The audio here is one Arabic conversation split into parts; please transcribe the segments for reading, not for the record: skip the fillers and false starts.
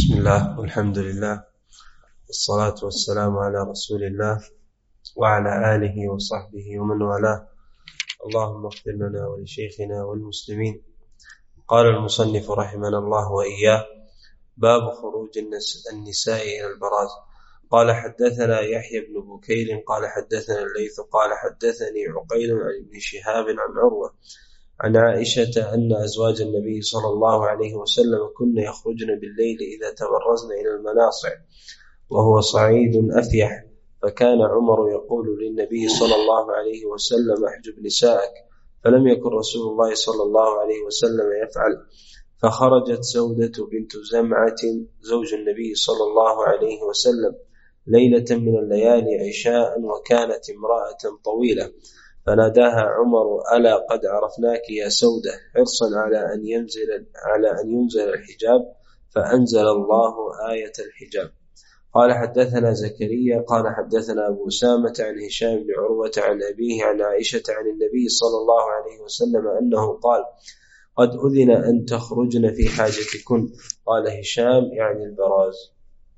بسم الله والحمد لله والصلاة والسلام على رسول الله وعلى آله وصحبه ومن والاه. اللهم اغفر لنا ولشيخنا والمسلمين. قال المصنف رحمنا الله وإياه: باب خروج النساء إلى البراز. قال حدثنا يحيى بن بكير قال حدثنا الليث قال حدثني عقيل عن ابن شهاب عن عروة عن عائشة أن أزواج النبي صلى الله عليه وسلم كن يخرجن بالليل إذا تبرزن إلى المناصع وهو صعيد أفيح، فكان عمر يقول للنبي صلى الله عليه وسلم: احجب نساءك، فلم يكن رسول الله صلى الله عليه وسلم يفعل. فخرجت سودة بنت زمعة زوج النبي صلى الله عليه وسلم ليلة من الليالي عشاء، وكانت امرأة طويلة، فناداها عمر: ألا قد عرفناك يا سودة، حرصا على أن ينزل الحجاب، فأنزل الله آية الحجاب. قال حدثنا زكريا قال حدثنا أبو أسامة عن هشام بن عروة عن أبيه عن عائشة عن النبي صلى الله عليه وسلم أنه قال: قد أذن أن تخرجن في حاجتكن. قال هشام يعني البراز.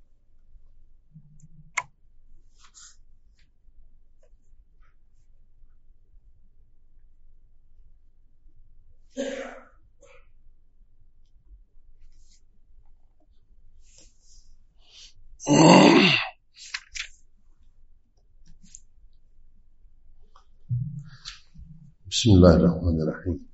بسم الله الرحمن الرحيم.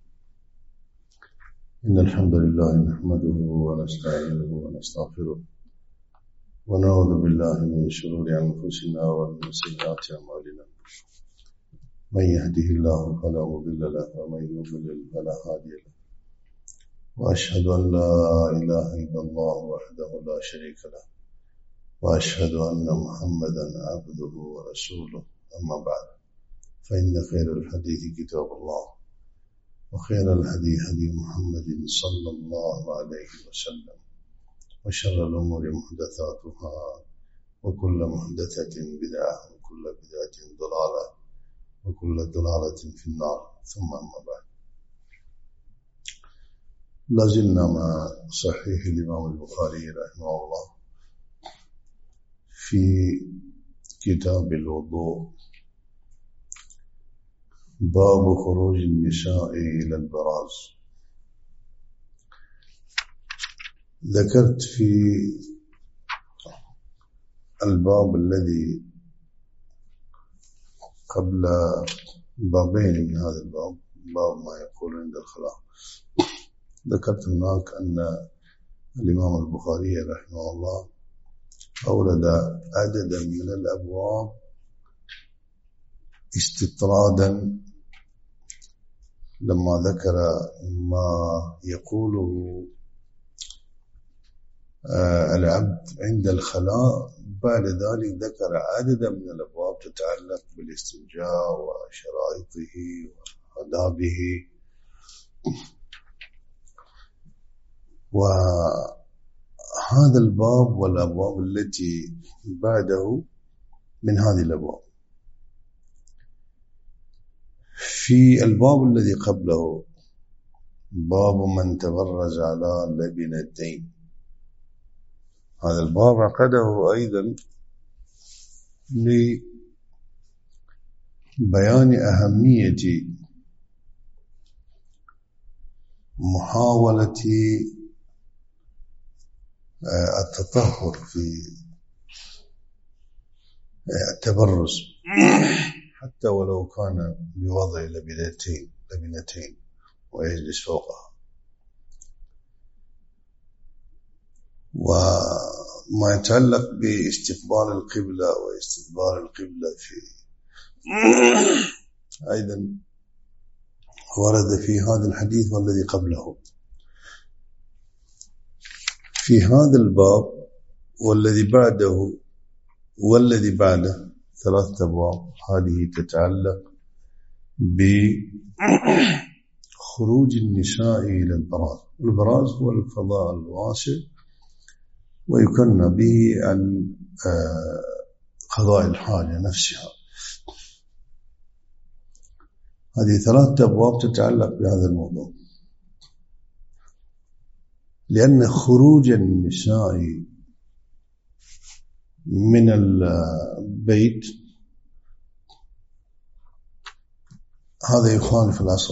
إن الحمد لله نحمده ونستعينه ونستغفره ونعوذ بالله من شرور أنفسنا ومن سيئات أعمالنا. من يهده الله فلا مضل له ومن يضلل فلا هادي له، وأشهد أن لا إله إلا الله وحده لا شريك له، وأشهد أن محمدا عبده ورسوله. أما بعد، فإن خير الحديث كتاب الله، وخير الهدي هدي محمد صلى الله عليه وسلم، وشر الأمور محدثاتها، وكل محدثة بدعة، وكل بدعة ضلالة، وكل ضلالة في النار. ثم أما بعد، لازلنا مع صحيح الإمام البخاري رحمه الله في كتاب الوضوء، باب خروج النساء إلى البراز. ذكرت في الباب الذي قبل بابين من هذا الباب، باب ما يقول عند الخلاء، ذكرت هناك أن الإمام البخاري رحمه الله أورد عددا من الأبواب استطرادا لما ذكر ما يقوله العبد عند الخلاء. بعد ذلك ذكر عددا من الأبواب تتعلق بالاستنجاء وشرائطه وآدابه، وهذا الباب والأبواب التي بعده من هذه الأبواب. في الباب الذي قبله باب من تبرز على لبنتين، هذا الباب عقده أيضا لبيان أهمية محاولة التطهر في التبرز، حتى ولو كان بوضع لبنتين ويجلس فوقها. وما يتعلق باستقبال القبلة واستدبار القبلة في أيضا ورد في هذا الحديث والذي قبله. في هذا الباب والذي بعده والذي بعده ثلاثة أبواب، هذه تتعلق بخروج النساء إلى البراز. البراز هو الفضاء الواسع، ويكن به عن قضاء الحاجة نفسها. هذه ثلاثة أبواب تتعلق بهذا الموضوع. لأن خروج النساء من البيت هذا يخالف الأصل.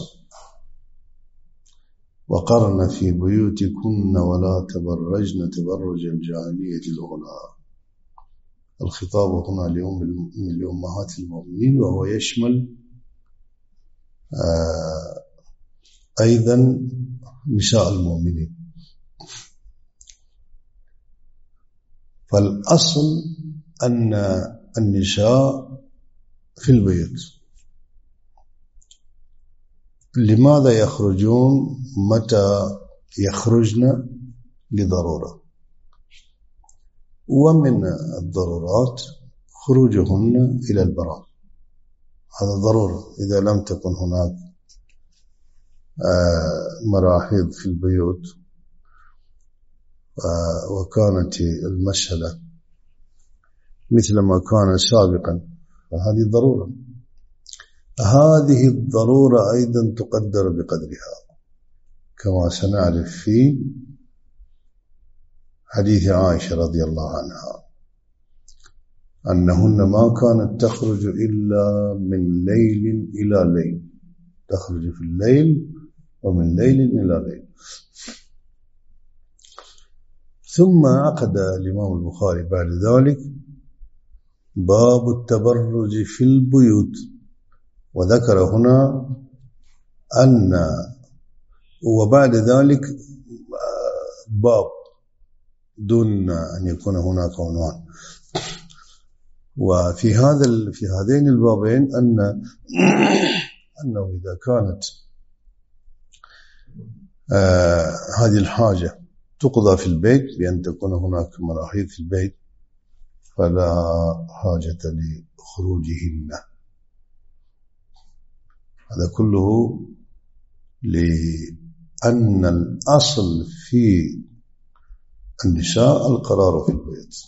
وقرن في بيوتكن ولا تبرجن تبرج الجاهلية الأولى. الخطاب هنا لأمهات المؤمنين، وهو يشمل أيضا نساء المؤمنين. فالأصل أن النساء في البيت. لماذا يخرجون؟ متى يخرجن؟ لضرورة، ومن الضرورات خروجهن إلى البراء، هذا ضرورة. إذا لم تكن هناك مراحيض في البيوت وكانت المسألة مثل ما كان سابقا فهذه ضرورة. هذه الضرورة أيضا تقدر بقدرها، كما سنعرف في حديث عائشة رضي الله عنها أنهن ما كانت تخرج إلا من ليل إلى ليل، تخرج في الليل ومن ليل إلى ليل. ثم عقد الإمام البخاري بعد ذلك باب التبرج في البيوت، وذكر هنا أن وبعد ذلك باب دون أن يكون هناك عنوان. وفي هذين البابين أنه إذا كانت هذه الحاجة تقضى في البيت بأن تكون هناك مراحيض في البيت فلا حاجة لخروجهن. هذا كله لأن الأصل في النساء القرار في البيت،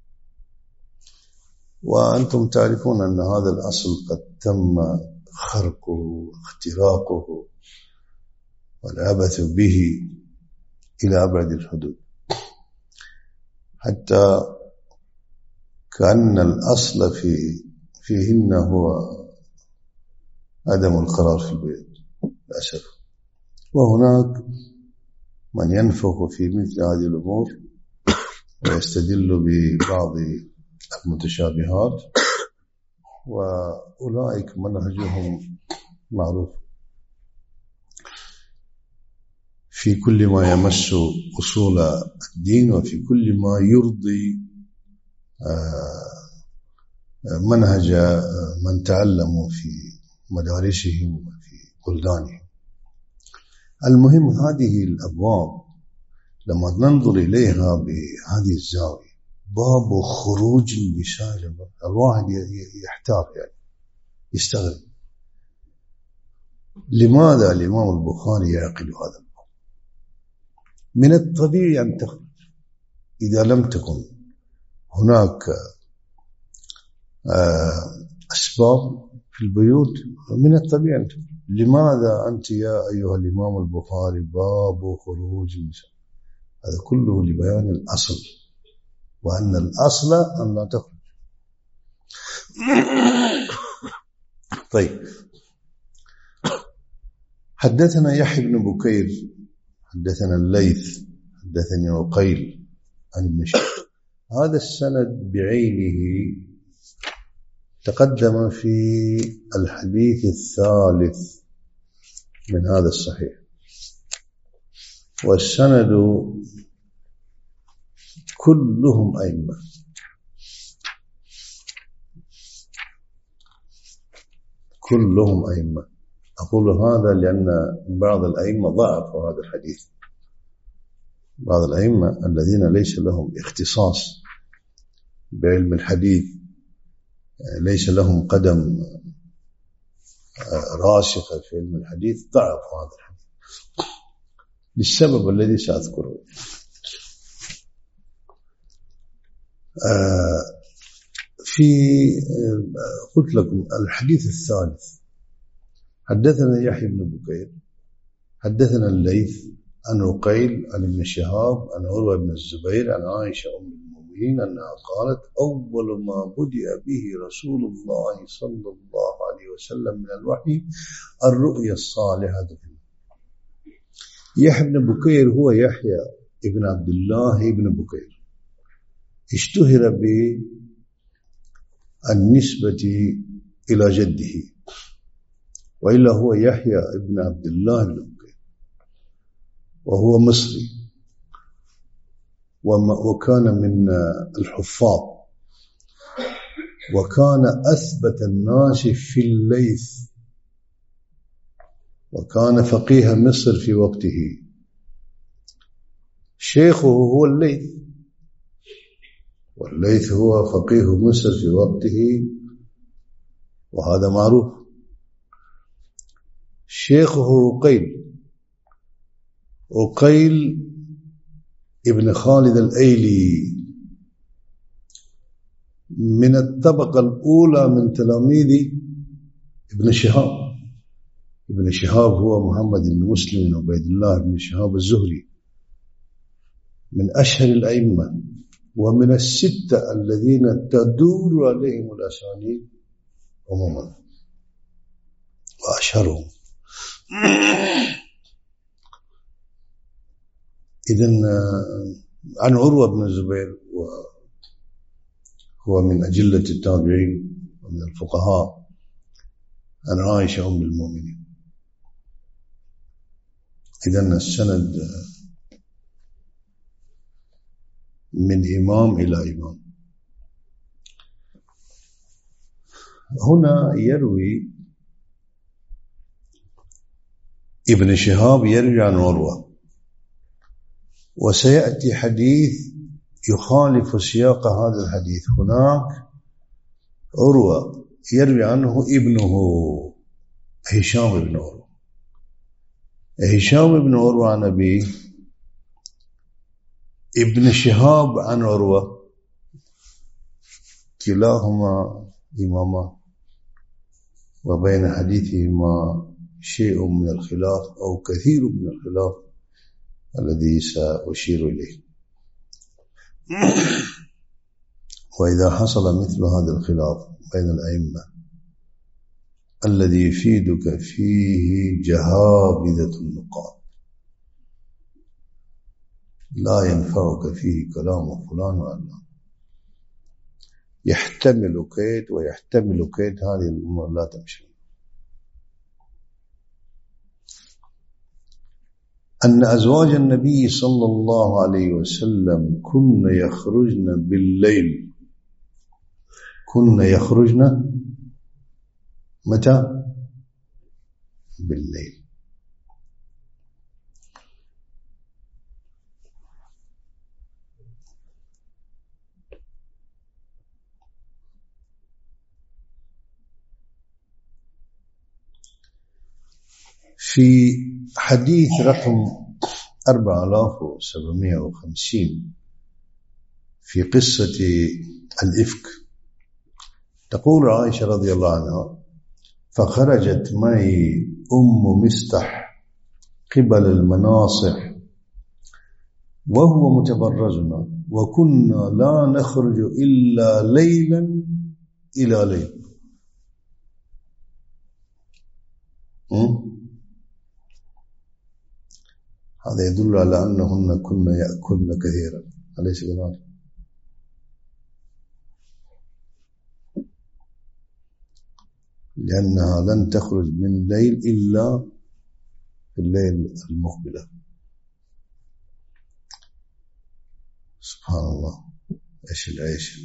وأنتم تعرفون أن هذا الأصل قد تم خرقه واختراقه والعبث به إلى أبعد الحدود، حتى كأن الأصل فيهن هو عدم القرار في البيت للأسف. وهناك من ينفخ في مثل هذه الأمور ويستدل ببعض المتشابهات، وأولئك منهجهم معروف في كل ما يمس أصول الدين وفي كل ما يرضي منهج من تعلموا في مدارسهم وفي بلدانهم. المهم هذه الأبواب لما ننظر إليها بهذه الزاوية، باب خروج النساء، الواحد يحتار يعني يستغرب لماذا الإمام البخاري يعقد هذا الباب. من الطبيعي أن تخرج إذا لم تكن هناك أسباب في البيوت، من الطبيعي أن تخرج. لماذا أنت يا أيها الإمام البخاري باب خروج النساء؟ هذا كله لبيان الأصل، وأن الأصل أن لا تخرج. طيب، حدثنا يحيى بن بكير حدثنا الليث حدثني عقيل عن ابن شهاب. هذا السند بعينه تقدم في الحديث الثالث من هذا الصحيح، والسند كلهم أئمة، كلهم أئمة. أقول هذا لأن بعض الأئمة ضعفوا هذا الحديث، بعض الأئمة الذين ليس لهم اختصاص بعلم الحديث، ليس لهم قدم راسخة في علم الحديث، ضعفوا هذا الحديث للسبب الذي سأذكره. قلت لكم الحديث الثالث حدثنا يحيى بن بكير حدثنا الليث عن عقيل عن ابن شهاب عن عروة بن الزبير عن عائشة أم المؤمنين أنها قالت أول ما بدأ به رسول الله صلى الله عليه وسلم من الوحي الرؤيا الصالحة. يحيى بن بكير هو يحيى ابن عبد الله ابن بكير، اشتهر بالنسبة إلى جده، وإلا هو يحيى ابن عبد الله بن بكير، وهو مصري وكان من الحفاظ، وكان أثبت الناس في الليث، وكان فقيه مصر في وقته. شيخه هو الليث، والليث هو فقيه مصر في وقته، وهذا معروف. شيخه عقيل ابن خالد الأيلي، من الطبقة الأولى من تلاميذ ابن شهاب. ابن شهاب هو محمد بن مسلم بن عبيد الله بن شهاب الزهري، من أشهر الأئمة، ومن الستة الذين تدور عليهم الأسانيد عموما، وأشهرهم. إذن عن عروة بن الزبير، وهو من أجلة التابعين ومن الفقهاء، عن عائشة أم المؤمنين. إذن السند من إمام إلى إمام. هنا يروي ابن شهاب يروي عن عروة، وسيأتي حديث يخالف سياق هذا الحديث. هناك عروة يروي عنه ابنه هشام بن عروة، هشام بن عروة عن أبيه، ابن شهاب عن عروة، كلاهما إماما، وبين حديثهما شيء من الخلاف أو كثير من الخلاف الذي سأشير إليه. وإذا حصل مثل هذا الخلاف بين الأئمة الذي يفيدك فيه جهابذة النقاط، لا ينفعك فيه كلام فلان وعلان، يحتمل كيد ويحتمل كيد، هذه الأمور لا تمشي. أن أزواج النبي صلى الله عليه وسلم كن يخرجن بالليل. كن يخرجن متى؟ بالليل. في حديث رقم 4750 في قصة الإفك، تقول عائشة رضي الله عنها: فخرجت معي أم مستح قبل المناصح وهو متبرزنا، وكنا لا نخرج إلا ليلا إلى ليل. هذا يدل على أنهن كن يأكلن كثيرا، أليس كذلك؟ لأنها لن تخرج من الليل إلا في الليل المقبلة. سبحان الله، إيش العيش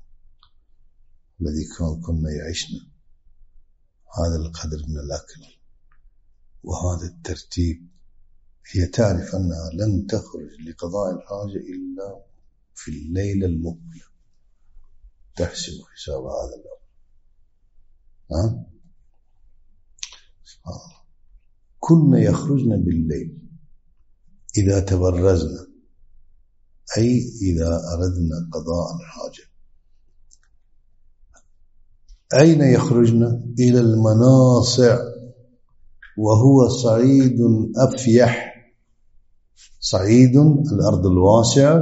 الذي كنا يعيشنا، هذا القدر من الأكل وهذا الترتيب. هي تعرف أنها لن تخرج لقضاء الحاجة إلا في الليلة المقبلة، تحسب حساب هذا الأمر. سبحان الله. كن يخرجن بالليل إذا تبرزنا، أي إذا أردنا قضاء الحاجة. أين يخرجن؟ إلى المناصع، وهو صعيد أفيح صعيد الأرض الواسعة،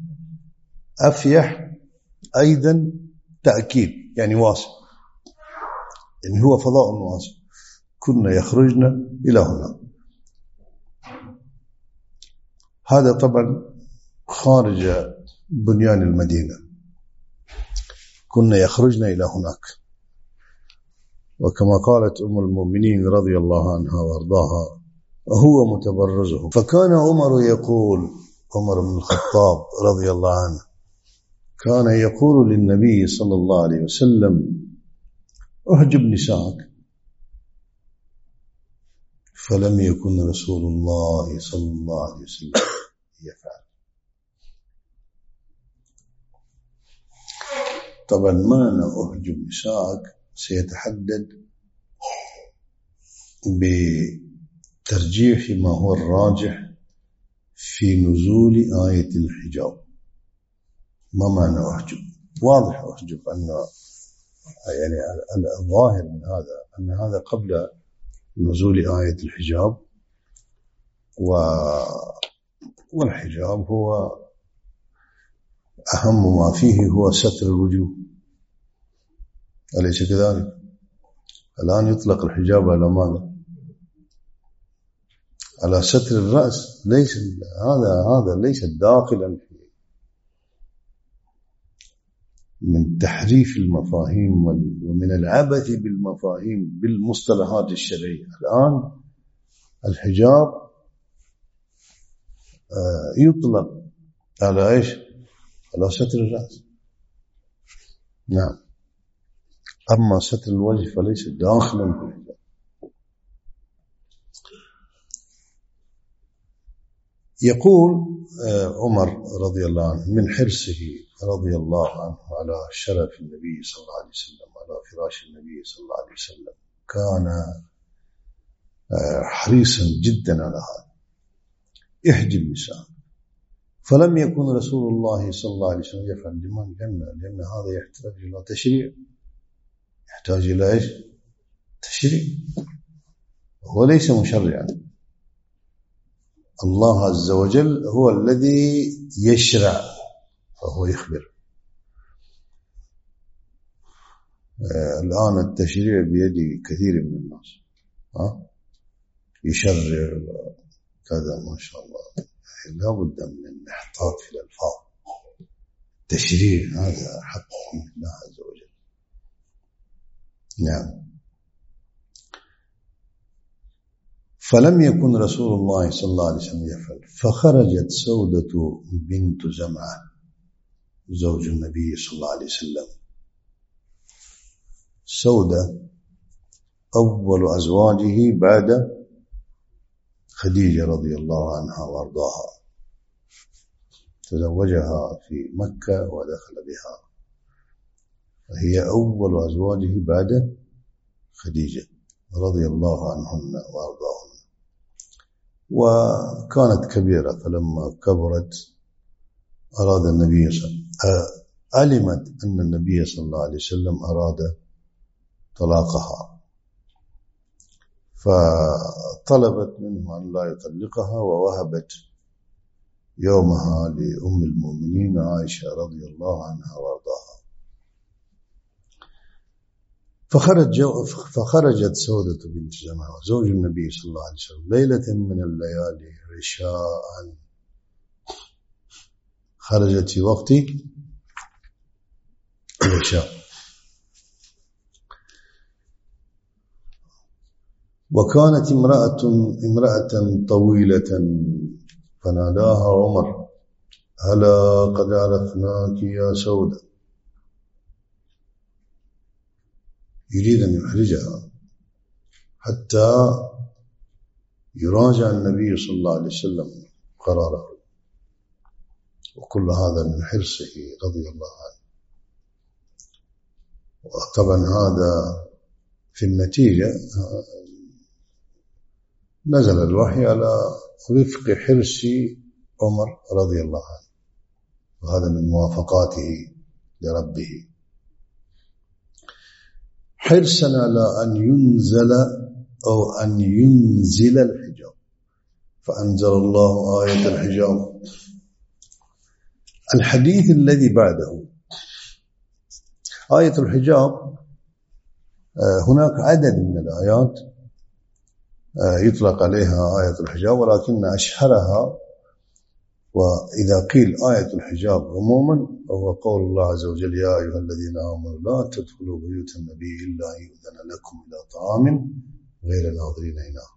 أفيح أيضا تأكيد يعني واسع، يعني هو فضاء واسع. كنا يخرجنا إلى هنا. هذا طبعا خارج بنيان المدينة، كنا يخرجنا إلى هناك. وكما قالت أم المؤمنين رضي الله عنها وارضاها: هو متبرزه. فكان عمر يقول، عمر بن الخطاب رضي الله عنه كان يقول للنبي صلى الله عليه وسلم: احجب نساءك. فلم يكن رسول الله صلى الله عليه وسلم يفعل. طبعا معنى احجب نساءك سيتحدد بترجيح ما هو الراجح في نزول آية الحجاب. ما معنى أحجب؟ واضح أحجب أن يعني الظاهر من هذا أن هذا قبل نزول آية الحجاب، والحجاب هو أهم ما فيه هو ستر الوجوه، أليس كذلك؟ الآن يطلق الحجاب على ماذا؟ على ستر الرأس. ليس هذا ليس داخلا من تحريف المفاهيم ومن العبث بالمفاهيم بالمصطلحات الشرعية. الآن الحجاب يطلق على إيش؟ على ستر الرأس. نعم. أما ستر الوجه فليس داخلا في الحجاب. يقول عمر رضي الله عنه من حرصه رضي الله عنه على شرف النبي صلى الله عليه وسلم، على فراش النبي صلى الله عليه وسلم، كان حريصا جدا على هذا: احجب النساء. فلم يكن رسول الله صلى الله عليه وسلم يفعل. لأن هذا يحتاج إلى تشريع، يحتاج إلى إيش؟ تشريع. هو ليس مشرعا. الله عز وجل هو الذي يشرع، فهو يخبر. الآن التشريع بيد كثير من الناس، يشرع كذا ما شاء الله. لا بد من الانحطاط في الألفاظ. التشريع هذا حق من الله عز وجل. نعم. فلم يكن رسول الله صلى الله عليه وسلم يفعل. فخرجت سودة بنت زمعة زوج النبي صلى الله عليه وسلم. سودة أول أزواجه بعد خديجة رضي الله عنها وارضاها، تزوجها في مكة ودخل بها، وهي أول أزواجه بعد خديجة رضي الله عنهن وارضاهن. وكانت كبيرة، فلما كبرت أراد النبي علمت أن النبي صلى الله عليه وسلم أراد طلاقها، فطلبت منه أن لا يطلقها، ووهبت يومها لأم المؤمنين عائشة رضي الله عنها وارضاها. فخرجت سودة بنت زمعة زوج النبي صلى الله عليه وسلم ليلة من الليالي عشاء. خرجت في وقت العشاء. وكانت امرأة طويلة، فناداها عمر: هلا قد عرفناك يا سودة. يريد أن يحرجها حتى يراجع النبي صلى الله عليه وسلم قراره، وكل هذا من حرصه رضي الله عنه. وطبعا هذا في النتيجة نزل الوحي على وفق حرص عمر رضي الله عنه، وهذا من موافقاته لربه، حرصا على أن ينزل أو أن ينزل الحجاب. فأنزل الله آية الحجاب. الحديث الذي بعده آية الحجاب، هناك عدد من الآيات يطلق عليها آية الحجاب، ولكن أشهرها وإذا قيل آية الحجاب عموما هو قول الله عز وجل: يا أيها الذين آمنوا لا تدخلوا بيوت النبي إلا أن يؤذن لكم إلى طعام غير ناظرين إناه.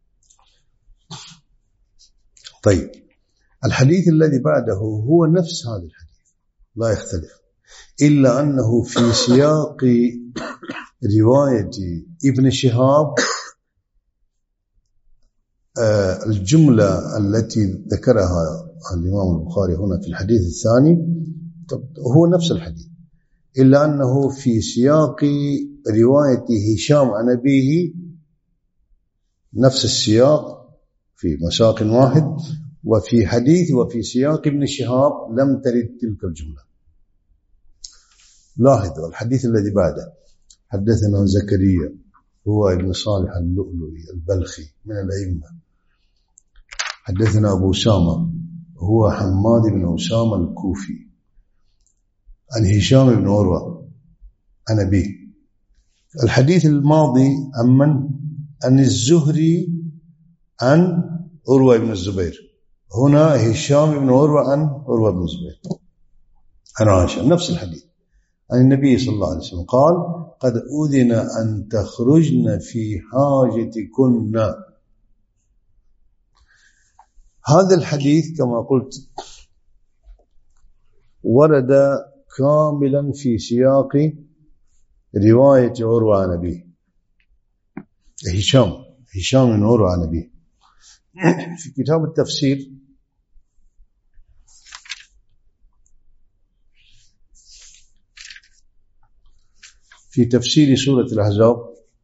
طيب، الحديث الذي بعده هو نفس هذا الحديث لا يختلف، إلا أنه في سياق رواية ابن شهاب الجملة التي ذكرها الإمام البخاري هنا في الحديث الثاني هو نفس الحديث، إلا أنه في سياق رواية هشام عن أبيه نفس السياق في مساق واحد، وفي سياق ابن شهاب لم ترد تلك الجملة. لاحظوا الحديث الذي بعده: حدثنا زكريا هو ابن صالح اللؤلؤي البلخي من الأئمة. حدثنا أبو أسامة هو حماد بن أسامة الكوفي عن هشام بن عروة عن أبيه. الحديث الماضي عن الزهري عن عروة بن الزبير، هنا هشام بن عروة عن عروة بن الزبير عن عائشة، نفس الحديث عن النبي صلى الله عليه وسلم قال: قد أذن أن تخرجن في حاجتكن. هذا الحديث كما قلت ورد كاملا في سياق رواية عروة عن أبيه، هشام بن عروة عن أبيه. في كتاب التفسير في تفسير سورة الأحزاب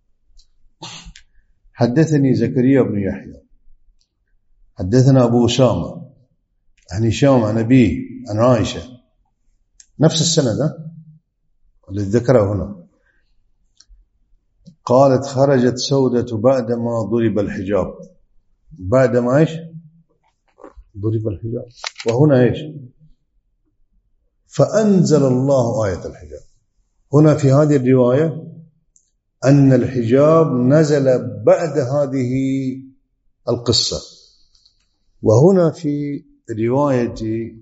حدثني زكريا بن يحيى حدثنا أبو أسامة عن هشام عن أبيه عن عائشة، نفس السند الذي ذكره هنا. قالت: خرجت سودة بعدما ضرب الحجاب. بعدما ايش؟ ضرب الحجاب. وهنا ايش؟ فأنزل الله آية الحجاب. هنا في هذه الرواية أن الحجاب نزل بعد هذه القصة، وهنا في رواية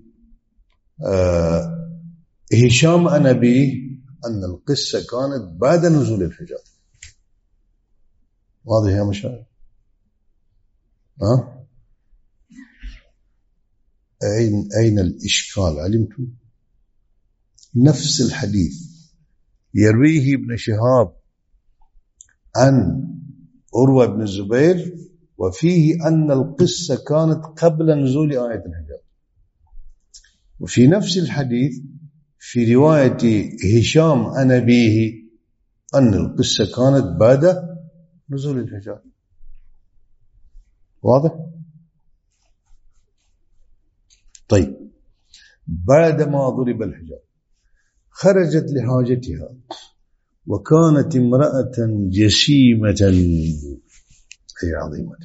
هشام عن أبيه أن القصة كانت بعد نزول الحجاب. واضح يا مشاهد؟ أين الإشكال؟ علمتم؟ نفس الحديث يرويه ابن شهاب عن عروة بن الزبير، وفيه أن القصة كانت قبل نزول آية الحجاب. وفي نفس الحديث في رواية هشام عن أبيه أن القصة كانت بعد نزول الحجاب. واضح؟ طيب، بعدما ضرب الحجاب خرجت لحاجتها، وكانت امرأة جسيمة أي عظيمة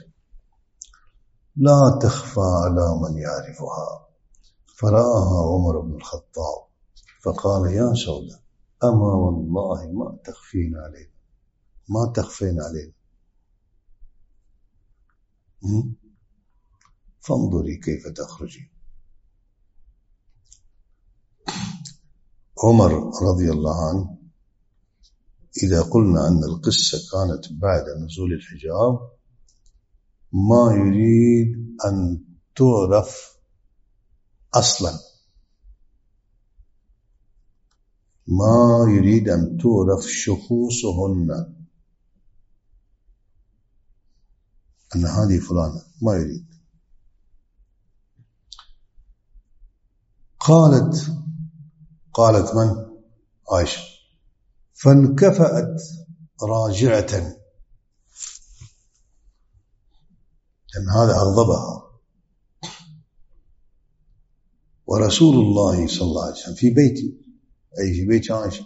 لا تخفى على من يعرفها، فرآها عمر بن الخطاب فقال: يا سودة، أما والله ما تخفين علينا فانظري كيف تخرجين. عمر رضي الله عنه إذا قلنا أن القصة كانت بعد نزول الحجاب ما يريد أن تعرف أصلا، ما يريد أن تعرف شخوصهن أن هذه فلانة، ما يريد. قالت من؟ عائشة. فانكفأت راجعة، لأن هذا أغضبها، ورسول الله صلى الله عليه وسلم في بيتي، أي في بيت عائشة،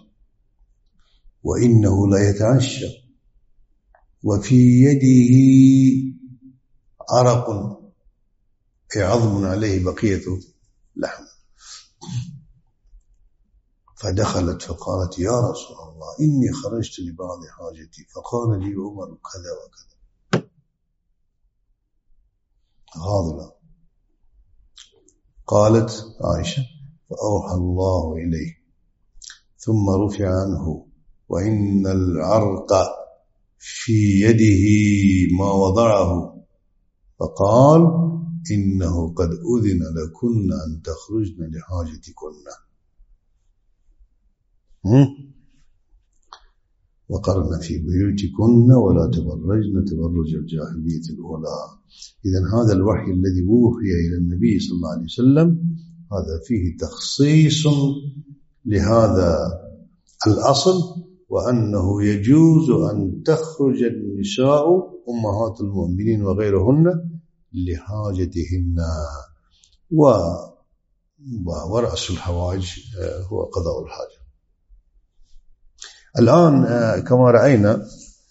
وإنه لا يتعشى وفي يده عرق عظم عليه بقية لحم. فدخلت فقالت يا رسول الله إني خرجت لبعض حاجتي فقال لي عمر كذا وكذا، غاضبة. قالت عائشة فأوحى الله إليه ثم رفع عنه وإن العرق في يده ما وضعه، فقال إنه قد أذن لكن أن تخرجن لحاجتكن وقرن في بيوتكن ولا تبرجن تبرج الجاهلية الأولى. إذن هذا الوحي الذي وحي إلى النبي صلى الله عليه وسلم هذا فيه تخصيص لهذا الأصل، وأنه يجوز أن تخرج النساء أمهات المؤمنين وغيرهن لحاجتهن، ورأس الحوائج هو قضاء الحاجة. الآن كما رأينا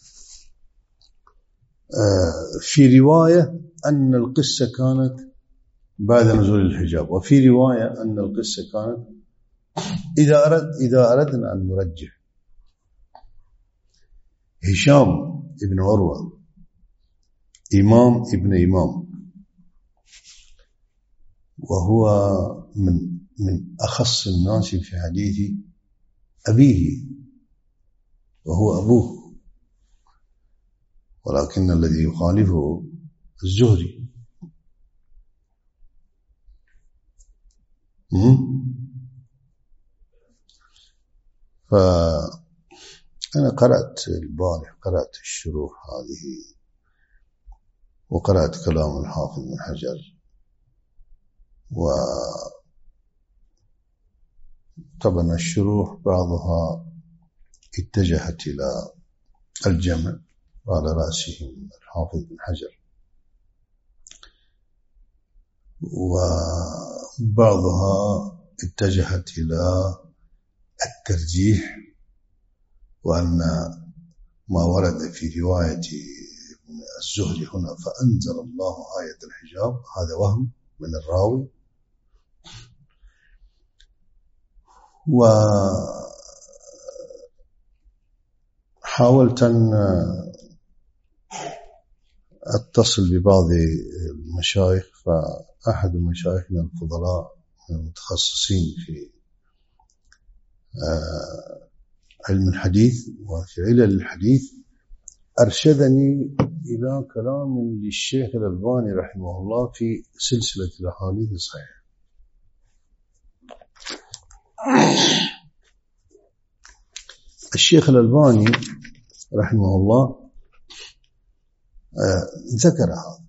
في رواية أن القصة كانت بعد نزول الحجاب، وفي رواية أن القصة كانت إذا أردنا أن نرجح هشام ابن عروة إمام ابن إمام، وهو من أخص الناس في حديث أبيه وهو أبوه، ولكن الذي يخالفه الزهري. فأنا قرأت البارح، قرأت الشروح هذه وقرأت كلام الحافظ بن حجر، وطبعا الشروح بعضها اتجهت إلى الجمع على رأسهم الحافظ بن حجر، وبعضها اتجهت إلى الترجيح، وأن ما ورد في رواية الزهري هنا فأنزل الله آية الحجاب هذا وهم من الراوي. وحاولت أن أتصل ببعض المشايخ، فأحد مشايخنا الفضلاء المتخصصين في علم الحديث وفي علل الحديث أرشدني إلى كلام للشيخ الألباني رحمه الله في سلسلة الأحاديث الصحيحة. الشيخ الألباني رحمه الله ذكر هذا.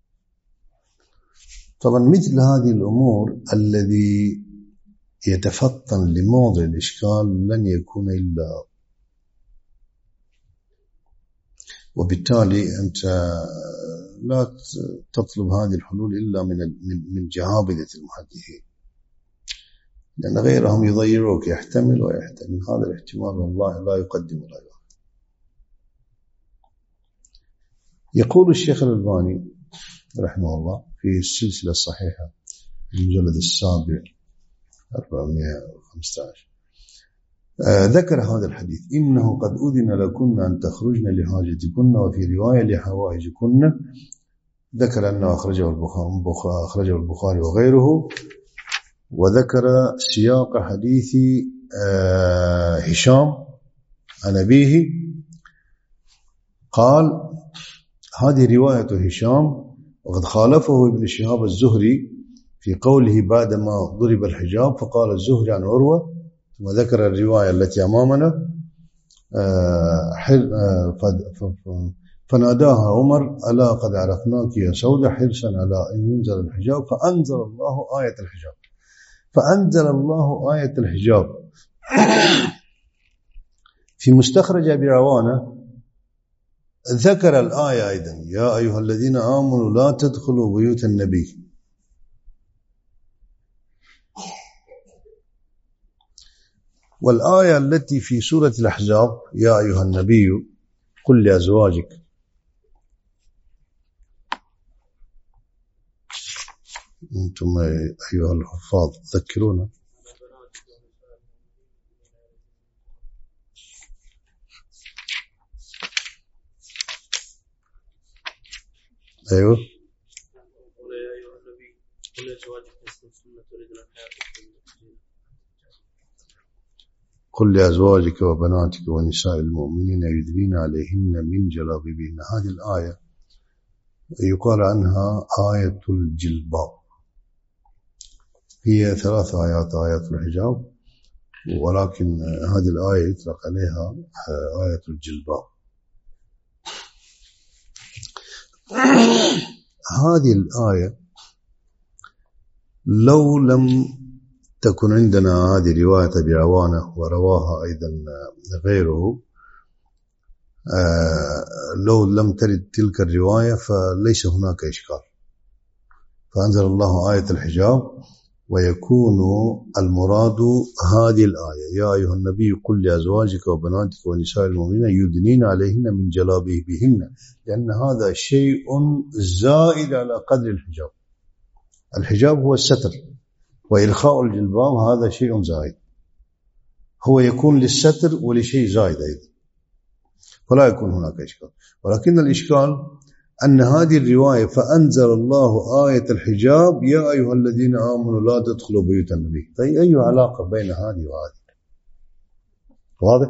طبعا مثل هذه الأمور الذي يتفطن لموضع الإشكال لن يكون إلا، وبالتالي أنت لا تطلب هذه الحلول إلا من جهابذة المحدثين، لأن غيرهم يضيروك، يحتمل ويحتمل. هذا الاحتمال والله لا يقدم ولا يؤخر. يقول الشيخ الألباني رحمه الله في السلسلة الصحيحة المجلد 7 415 ذكر هذا الحديث إنه قد أذن لكن أن تخرجن لحاجتكن، وفي رواية لحوائجكن. ذكر أنه أخرجه البخاري وغيره، وذكر سياق حديث هشام عن أبيه. قال هذه رواية هشام، وقد خالفه ابن شهاب الزهري في قوله بعدما ضرب الحجاب، فقال الزهري عن عروة، ثم ذكر الرواية التي أمامنا فناداها عمر ألا قد عرفناك يا سودة حرصا على أن ينزل الحجاب، فأنزل الله آية الحجاب. فأنزل الله آية الحجاب. في مستخرج أبي روانة ذكر الآية أيضا يا أيها الذين آمنوا لا تدخلوا بيوت النبي. والآية التي في سورة الأحزاب يا أيها النبي قل لأزواجك. أنتم أيها الحفاظ تذكرونا. أيوه. قل لأزواجك وبناتك ونساء المؤمنين يدنين عليهن من جلابيبهن. هذه الآية يقال عنها آية الجلباب. هي 3 آيات: آية الحجاب، ولكن هذه الآية يطلق عليها آية الجلباب. هذه الآية لو لم تكن عندنا هذه رواية أبي عوانة ورواها أيضا غيره، لو لم ترد تلك الرواية فليس هناك إشكال. فأنزل الله آية الحجاب ويكون المراد هذه الآية: يا أيها النبي قل لأزواجك وبناتك ونساء المؤمنين يدنين عليهن من جلابيبهن، لأن هذا شيء زائد على قدر الحجاب. الحجاب هو الستر، وإلخاء الجلباب هذا شيء زائد، هو يكون للستر ولشيء زائد أيضا، فلا يكون هناك إشكال. ولكن الإشكال أن هذه الرواية فأنزل الله آية الحجاب يا أيها الذين آمنوا لا تدخلوا بيوت النبي. طيب أي علاقة بين هذه وهذه؟ واضح؟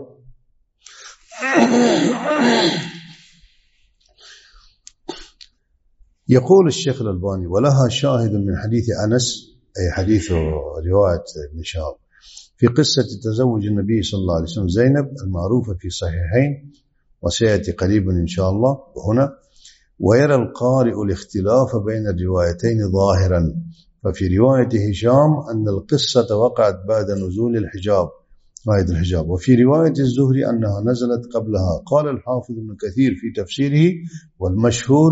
يقول الشيخ الألباني: ولها شاهد من حديث أنس، أي حديث رواية ابن شهاب، في قصة تزوج النبي صلى الله عليه وسلم زينب المعروفة في صحيحين وسيأتي قريبا إن شاء الله. وهنا ويرى القارئ الاختلاف بين الروايتين ظاهرا، ففي رواية هشام أن القصة وقعت بعد نزول الحجاب، آية الحجاب، وفي رواية الزهري أنها نزلت قبلها. قال الحافظ ابن كثير في تفسيره: والمشهور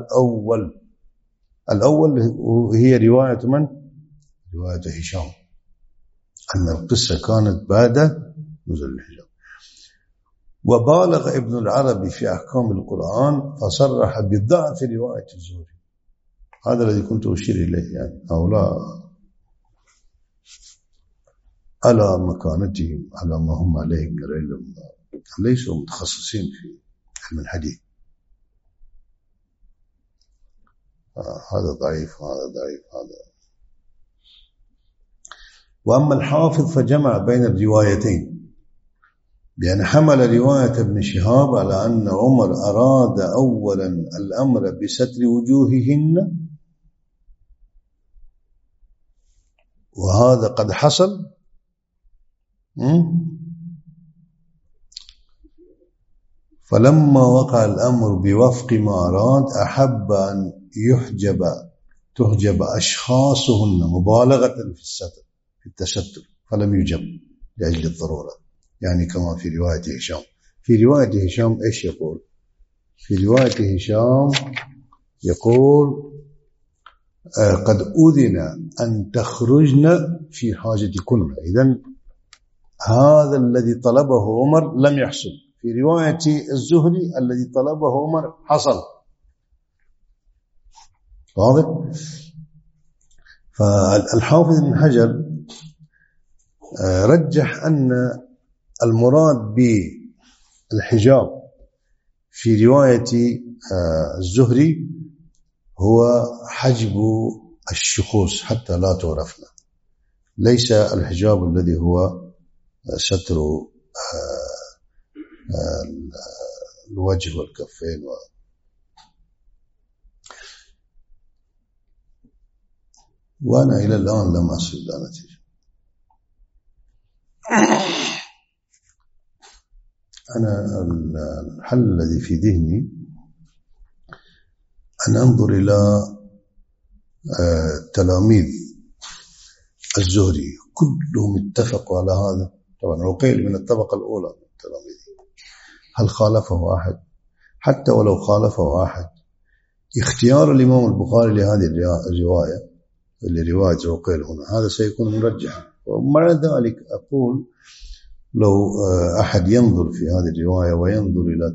الأول هي رواية من؟ رواية هشام، أن القصة كانت بعد نزول الحجاب. وبالغ ابن العربي في أحكام القرآن فصرح بضعف رواية الزهري. هذا الذي كنت أشير إليه، يعني هؤلاء على مكانتهم، على ما هم عليه من العلم، ليسوا متخصصين في علم الحديث. هذا ضعيف، هذا ضعيف، هذا. وأما الحافظ فجمع بين الروايتين، بأن حمل رواية ابن شهاب على أن عمر أراد أولا الأمر بستر وجوههن، وهذا قد حصل، فلما وقع الأمر بوفق ما أراد أحب أن تحجب أشخاصهن مبالغة في التستر، فلم يجب لأجل الضرورة، يعني كما في رواية هشام. في رواية هشام إيش يقول؟ في رواية هشام يقول: قد أذن أن تخرجن في حاجتكن. إذن هذا الذي طلبه عمر لم يحصل. في رواية الزهري الذي طلبه عمر حصل. واضح؟ فالحافظ بن حجر رجح أن المراد بالحجاب في رواية الزهري هو حجب الشخوص حتى لا تعرفنا، ليس الحجاب الذي هو ستر الوجه والكفين وأنا إلى الآن لم أصل إلى نتيجة. أنا الحل الذي في ذهني أن أنظر إلى تلاميذ الزهري كلهم اتفقوا على هذا. طبعا عقيل من الطبقة الأولى من التلاميذ، هل خالفه أحد؟ حتى ولو خالفه أحد، اختيار الإمام البخاري لهذه الرواية لرواية عقيل هنا هذا سيكون مرجحا. ومع ذلك أقول لو أحد ينظر في هذه الرواية وينظر إلى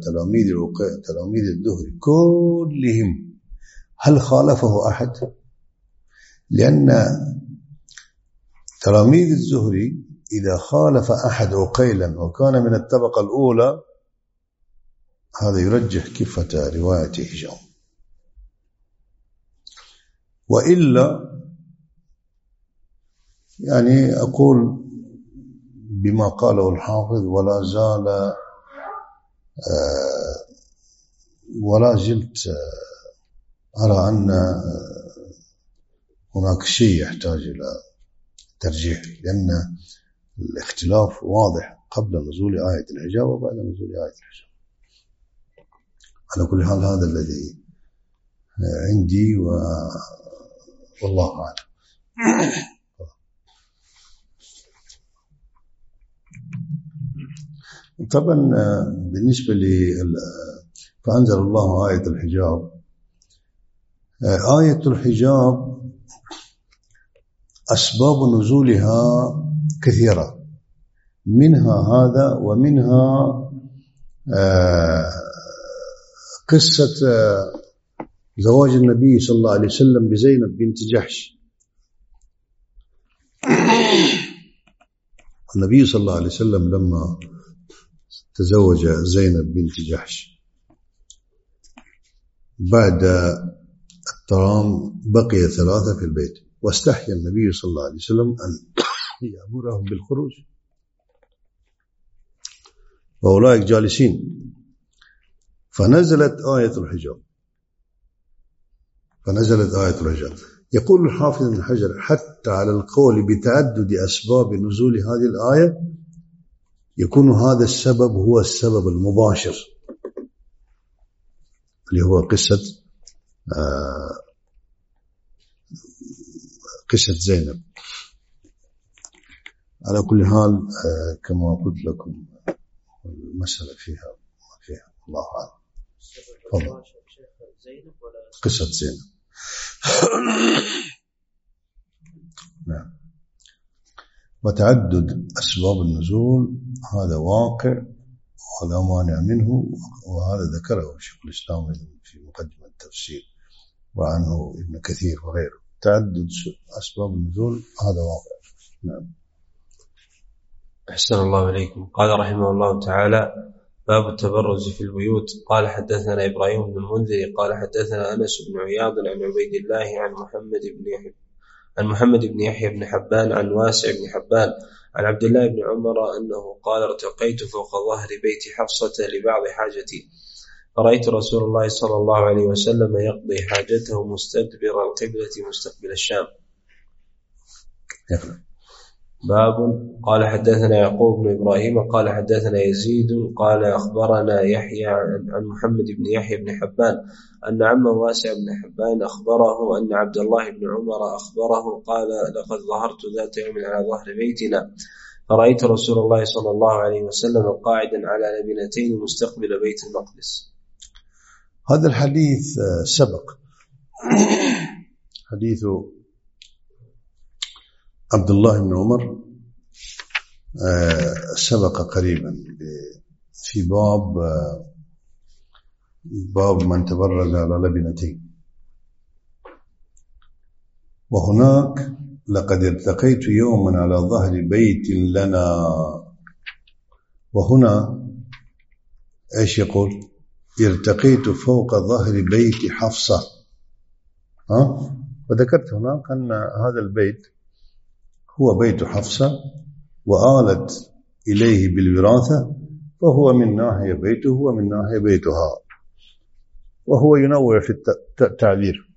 تلاميذ الزهري كلهم، هل خالفه أحد؟ لأن تلاميذ الزهري إذا خالف أحد عقيلا وكان من الطبقة الأولى هذا يرجح كفة رواية هشام، وإلا يعني أقول بما قاله الحافظ ولا زلت أرى أن هناك شيء يحتاج إلى ترجيح، لأن الاختلاف واضح قبل نزول آية الحجاب وبعد نزول آية الحجاب. على كل حال هذا الذي عندي والله أعلم. طبعا بالنسبة فأنزل الله آية الحجاب. آية الحجاب أسباب نزولها كثيرة، منها هذا ومنها قصة زواج النبي صلى الله عليه وسلم بزينب بنت جحش. النبي صلى الله عليه وسلم لما تزوج زينب بنت جحش بعد الطعام بقي 3 في البيت، واستحيا النبي صلى الله عليه وسلم أن يأمرهم بالخروج، وأولئك جالسين، فنزلت آية الحجاب. يقول الحافظ ابن حجر حتى على القول بتعدد أسباب نزول هذه الآية يكون هذا السبب هو السبب المباشر اللي هو قصة زينب. على كل حال كما قلت لكم المسألة فيها الله أعلم. قصة زينب نعم. وتعدد أسباب النزول هذا واقع ولا مانع منه، وهذا ذكره شيخ الإسلام في مقدمة التفسير وعنه ابن كثير وغيره. تعدد أسباب النزول هذا واقع. نعم. أحسن الله إليكم. قال رحمه الله تعالى: باب التبرز في البيوت. قال حدثنا إبراهيم بن المنذر قال حدثنا أنس بن عياض عن عبيد الله عن محمد بن يحيى بن حبان عن واسع بن حبان عن عبد الله بن عمر أنه قال: ارتقيت فوق ظهر بيت حفصة لبعض حاجتي، فرأيت رسول الله صلى الله عليه وسلم يقضي حاجته مستدبر القبلة مستقبل الشام. باب. قال حدثنا يعقوب بن إبراهيم قال حدثنا يزيد قال أخبرنا يحيى عن محمد بن يحيى بن حبان أن عم واسع بن حبان أخبره أن عبد الله بن عمر أخبره قال: لقد ظهرت ذات يوم على ظهر بيتنا فرأيت رسول الله صلى الله عليه وسلم قاعدا على لبنتين مستقبل بيت المقدس. هذا الحديث سبق، حديث عبد الله بن عمر سبق قريبا في باب من تبرز على لبنتين. وهناك لقد ارتقيت يوما على ظهر بيت لنا، وهنا ايش يقول؟ ارتقيت فوق ظهر بيت حفصة. وذكرت هناك أن هذا البيت هو بيت حفصة وآلت إليه بالوراثة، فهو من ناحية بيته ومن ناحية بيتها، وهو ينوع في التعبير.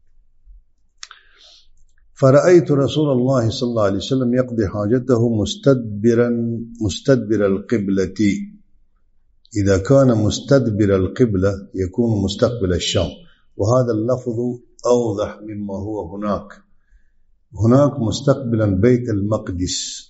فرأيت رسول الله صلى الله عليه وسلم يقضي حاجته مستدبر القبلة. إذا كان مستدبر القبلة يكون مستقبل الشام، وهذا اللفظ أوضح مما هو هناك مستقبلا بيت المقدس.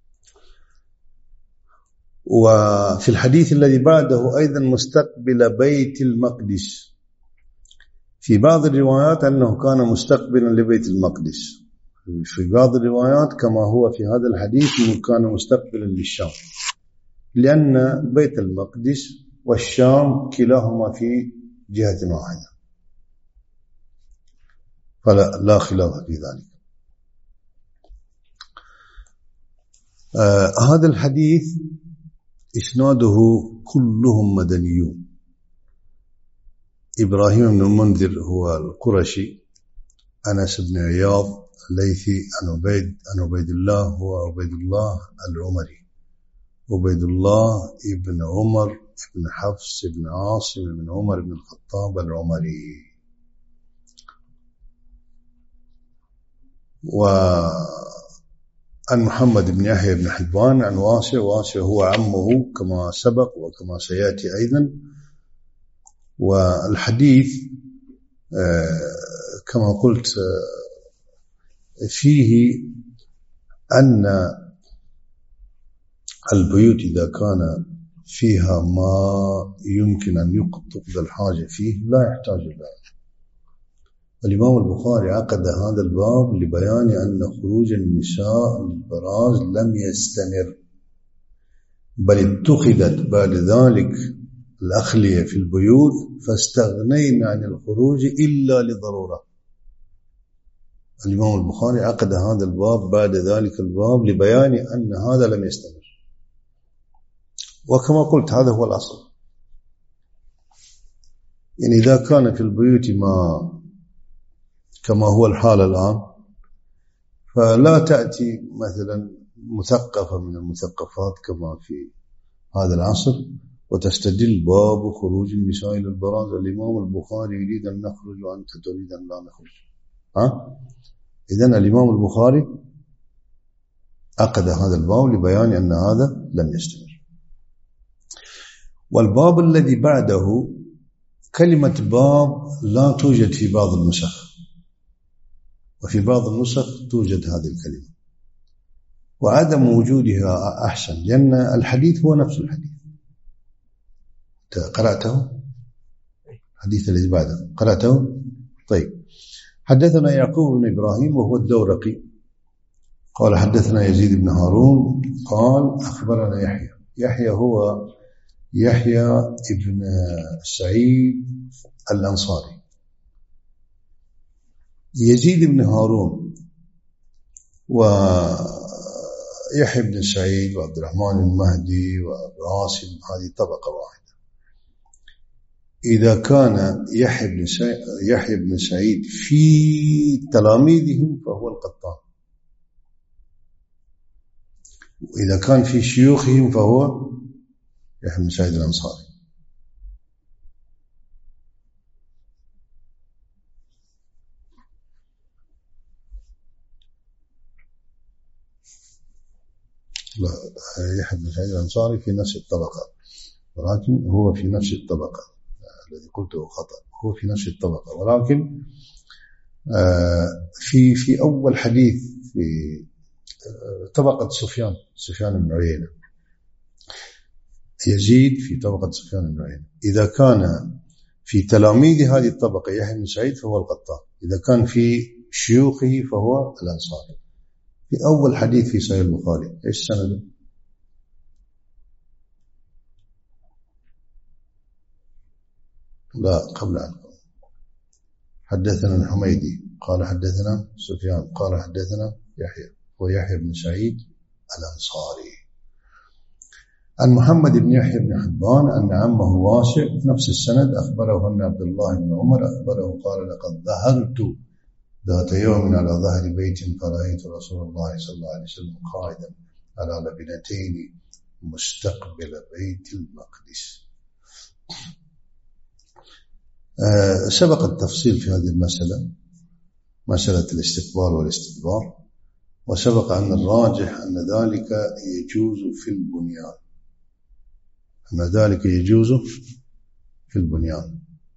وفي الحديث الذي بعده أيضا مستقبل بيت المقدس. في بعض الروايات أنه كان مستقبلا لبيت المقدس، في بعض الروايات كما هو في هذا الحديث كان مستقبلا للشام، لأن بيت المقدس والشام كلاهما في جهة واحدة، فلا خلاف في ذلك. هذا الحديث إسناده كلهم مدنيون. إبراهيم بن المنذر هو القرشي، أنس بن عياض الليثي، عن عبيد الله هو عبيد الله العمري، عبيد الله ابن عمر ابن حفص ابن عاصم ابن عمر بن الخطاب العمري. وعن محمد بن يحيى بن حبان عن واسع هو عمه كما سبق وكما سيأتي أيضا. والحديث كما قلت فيه أن البيوت إذا كان فيها ما يمكن أن يقضى الحاجة فيه لا يحتاج إلى. الإمام البخاري عقد هذا الباب لبيان أن خروج النساء للبراز لم يستمر، بل اتخذت بعد ذلك الأخلية في البيوت فاستغنينا عن الخروج إلا لضرورة. الإمام البخاري عقد هذا الباب بعد ذلك الباب لبيان أن هذا لم يستمر. وكما قلت هذا هو الأصل. يعني إذا كان في البيوت ما كما هو الحال الآن، فلا تأتي مثلا مثقفة من المثقفات كما في هذا العصر وتستدل باب خروج النساء إلى البراز. الإمام البخاري يريد أن نخرج وأنت تريد أن لا نخرج. إذن الإمام البخاري عقد هذا الباب لبيان أن هذا لم يستمر. والباب الذي بعده كلمة باب لا توجد في بعض النسخ، وفي بعض النسخ توجد هذه الكلمة، وعدم وجودها أحسن لأن الحديث هو نفس الحديث. قرأته؟ الحديث الذي بعده قرأته؟ طيب. حدثنا يعقوب بن إبراهيم وهو الدورقي قال حدثنا يزيد بن هارون قال أخبرنا يحيى هو يحيى ابن سعيد الأنصاري. يزيد بن هارون ويحيى بن سعيد وعبد الرحمن المهدي وعاصم هذه طبقة واحدة. إذا كان يحيى بن سعيد في تلاميذهم فهو القطان، وإذا كان في شيوخهم فهو يحيى بن سعيد الأنصاري. لا، يحيى بن سعيد الأنصاري في نفس الطبقة، ولكن هو في نفس الطبقة. الذي قلته خطأ، هو في نفس الطبقة، ولكن في أول حديث في طبقة سفيان بن عيينة. يزيد في طبقة سفيان بن عيينة. إذا كان في تلاميذ هذه الطبقة يحيى بن سعيد فهو القطان، إذا كان في شيوخه فهو الأنصاري. في أول حديث في صحيح البخاري إيش سنده؟ لا، قبل أن حدثنا الحميدي قال حدثنا سفيان قال حدثنا يحيى ويحيى بن سعيد الأنصاري عن محمد بن يحيى بن حبان أن عمه واسع نفس السند أخبره أن عبد الله بن عمر أخبره قال لقد ظهرت ذات يوم على ظهر بيت فرأيت رسول الله صلى الله عليه وسلم قاعدا على لبنتين مستقبل بيت المقدس. سبق التفصيل في هذه المسألة، مسألة الاستقبال والاستدبار، وسبق أن الراجح أن ذلك يجوز في البنيان، أن ذلك يجوز في البنيان.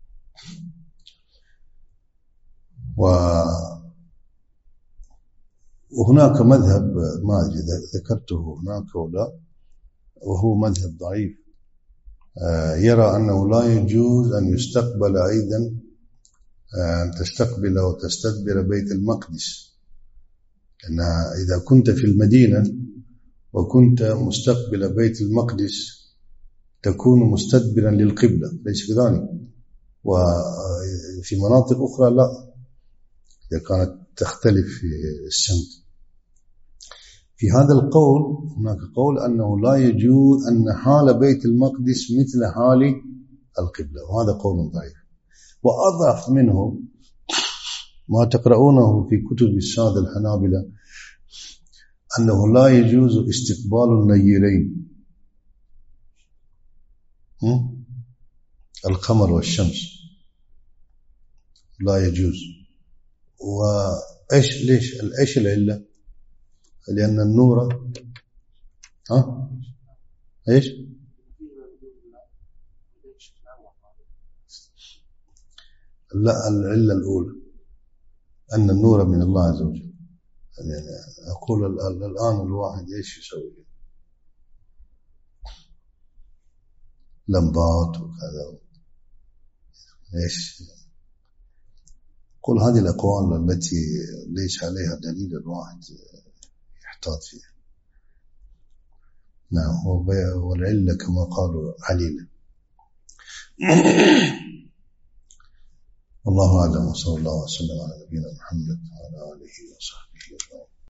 وهناك مذهب ما أدري ذكرته هناك ولا، وهو مذهب ضعيف، يرى أنه لا يجوز أن يستقبل أيضا أن تستقبل وتستدبر بيت المقدس، لأن إذا كنت في المدينة وكنت مستقبل بيت المقدس تكون مستدبرا للقبلة، ليس كذلك؟ وفي مناطق أخرى لا، إذا كانت تختلف في السمت. في هذا القول هناك قول أنه لا يجوز أن حال بيت المقدس مثل حال القبلة، وهذا قول ضعيف. وأضعف منه ما تقرؤونه في كتب السادة الحنابلة أنه لا يجوز استقبال النيرين، القمر والشمس، لا يجوز. ليش العلة؟ لأن النور ايش؟ لا، العلة الأولى أن النور من الله عز وجل. يعني أقول الآن الواحد إيش يسوي؟ لمبات وكذا، إيش؟ كل هذه الأقوال التي ليس عليها دليل الواحد يحتاط فيها. نعم، والعلة كما قالوا عليلة. الله أعلم، وصلى الله وسلم على نبينا محمد وعلى آله وصحبه وسلم.